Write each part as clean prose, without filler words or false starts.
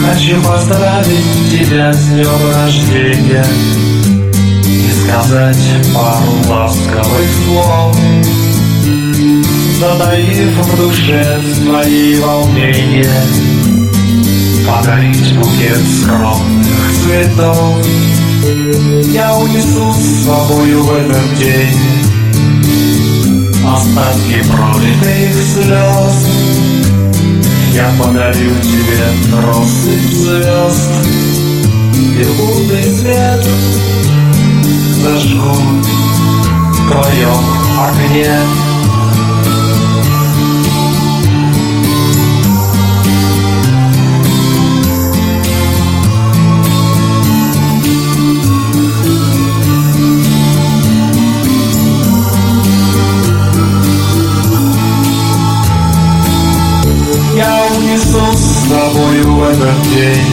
Хочу поздравить тебя с днем рождения и сказать пару ласковых слов, затаив в душе свои волнения, подарить букет скромных цветов. Я унесу с собою в этот день остатки пролитых слез. Я подарю тебе россыпь звезд и лунный свет зажгу в твоем огне. Я унесу с тобою в этот день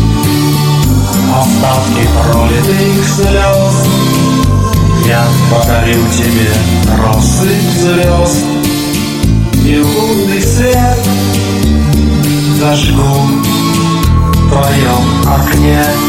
остатки пролитых слез. Я подарю тебе россыпь звезд и лунный свет зажгу в твоем окне.